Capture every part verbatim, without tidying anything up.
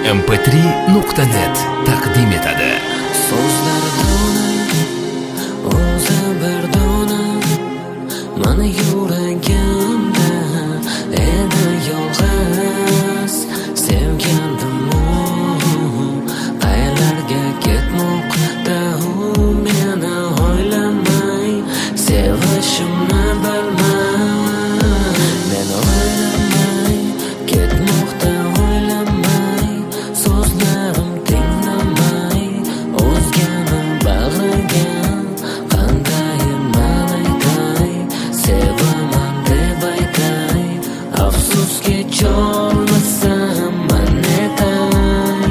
em p tri nuqta net taqdim etadi. So'zlar dona, o'zi bir dona, mani yuragimda edi yolg'iz. Sevgandim u, qayerlarga ketmoqda u, meni o'ylamay, sevishimni bilmay, meni o'ylamay, ketmoqda o'ylamay, so'zlarim tinglamay, o'zgani bag'riga qandayman aytay, sevaman deb aytay, afsuski cholmasam man etay.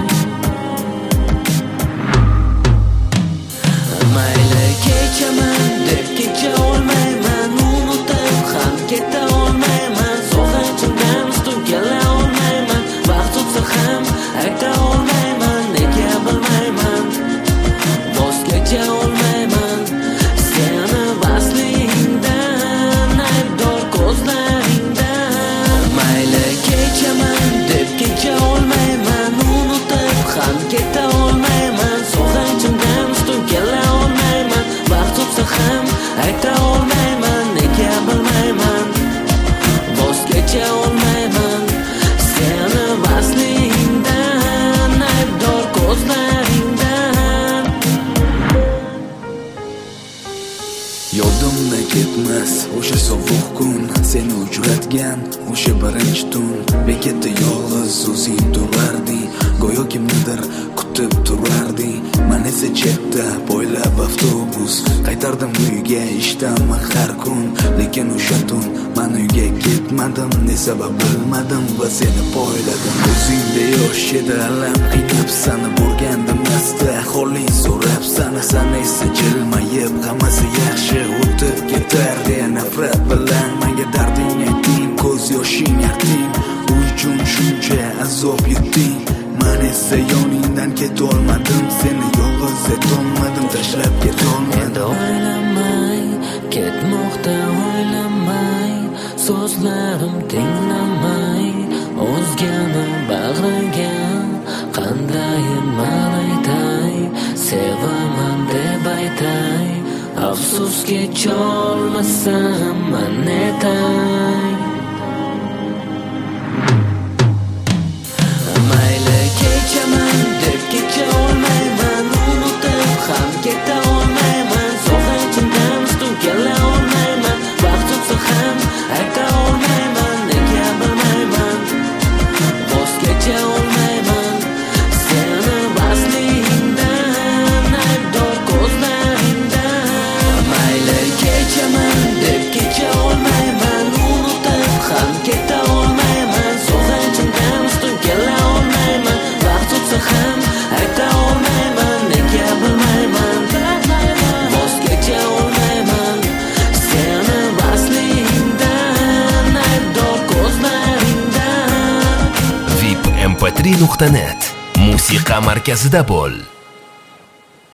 Mayli kechaman deb kecha olmayman, unutib ham keta olmayman, sog'inchimdan ustun kela olmayman, vaqt o'tsa ham ayta olmayman, nega bilmayman, voz kecha olmayman seni vaslingdan, aybdor ko'zlaringdan. Mayli kechaman deb kecha olmayman, unutib ham keta olmayman, sog'inchimdan ustun kela olmayman, vaqt o'tsa ham ayta olmayman, nega bilmayman, voz kecha olmayman seni vaslingdan, aybdor ko'zlaringdan. Yodimda ketmas o'sha sovuq kun, seni uchratgan o'sha birinchi tun. Bekatda yolg'iz o'zing turarding, go'yo kimnidir kutib turarding. Men esa chetda poylab avtobus qaytardim uyga ishdan har kun. Lekin o'sha tun men uyga ketmadim, ne sabab bilmadim va seni poyladim. Ko'zingda yosh edi, alam qiynab seni bo'lgandim asta, holing so'rab seni, sana esa jilmayib hammasi yaxshi o'tib ketar deya nafrat bilan menga darding ayting, ko'z yoshing arting, u uchun shuncha azob yutding. Men esa yoningdan ketolmadim, seni yolg'iz etolmadim, tashlab ketolmadim. O'ylamay, ketmoqda o'ylamay, so'zlarim tinglamay, o'zgani bag'riga qandayman aytay, sevaman deb aytay, afsuski cholmasam man etay. Mayli kechaman deb kecha olmayman, unutib ham keta olmayman, sog'inchimdan ustun kela olmayman, vaqt o'tsa ham ayta olmayman, nega bilmayman, voz kecha olmayman seni vaslingdan, aybdor ko'zlaringdan. Mayli kechaman deb kecha olmayman, unutib ham keta olmayman, sog'inchimdan ustun kela olmayman, vaqt o'tsa ham ayta olmayman, nega bilmayman, voz kecha olmayman seni vaslingdan, aybdor ko'zlaringdan. vip em p tri nuqta net musiqa markazida bo'l.